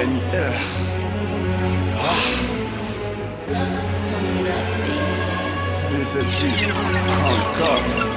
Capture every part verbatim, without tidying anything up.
N I R. B Z J trente-quatre.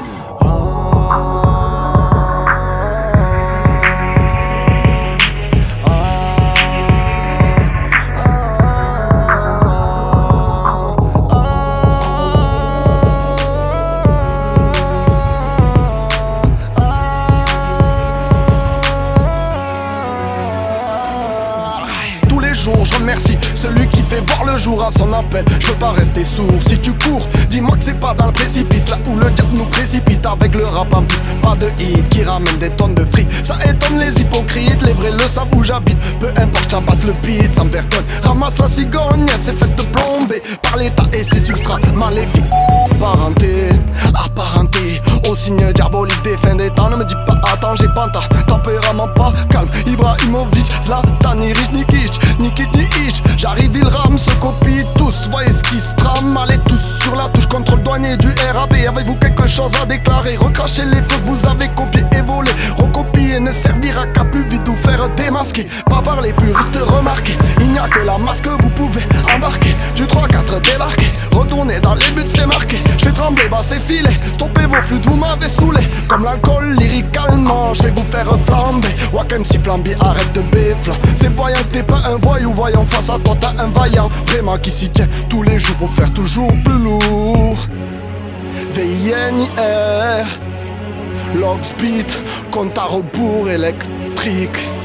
Je remercie celui qui fait voir le jour à son appel. Je veux pas rester sourd, si tu cours, dis-moi que c'est pas dans le précipice. Là où le diable nous précipite avec le rap en vie. Pas de hit qui ramène des tonnes de fric. Ça étonne les hypocrites, les vrais le savent où j'habite. Peu importe, j'abasse le beat sans vergogne. Ramasse la cigogne, elle s'est faite de plomber par l'état et ses substrats maléfiques. Parenté, apparenté au signe diabolique des fins des temps. Ne me dis pas attends, j'ai pas ta tempérament pas calme. Ibrahimovic, Zlatan, Irish, Nikic, Nikit, Niich. J'arrive, il rame, se copie tous. Voyez ce qui se trame, allez tous sur la touche. Contrôle douanier du R A B. Avez-vous quelque chose à déclarer? Recrachez les feux que vous avez copiés et volés. Recopier ne servira qu'à plus vite vous faire démasquer. Pas par les puristes remarqués. Il n'y a que la masse que vous pouvez embarquer. Du trois quatre débarquer. Retournez dans les buts, c'est marqué. Je fais trembler, bah c'est filé. Stoppez vos flûtes, vous m'avez saoulé. Comme l'alcool, lyricalement, je vais vous faire flamber. Wakem si flambi, arrête de béflan. C'est voyant que t'es pas un voyou, voyant face à toi t'as un vaillant. Vraiment qui s'y tient tous les jours pour faire toujours plus lourd. V I N I R, Log Speed, compte à rebours électrique.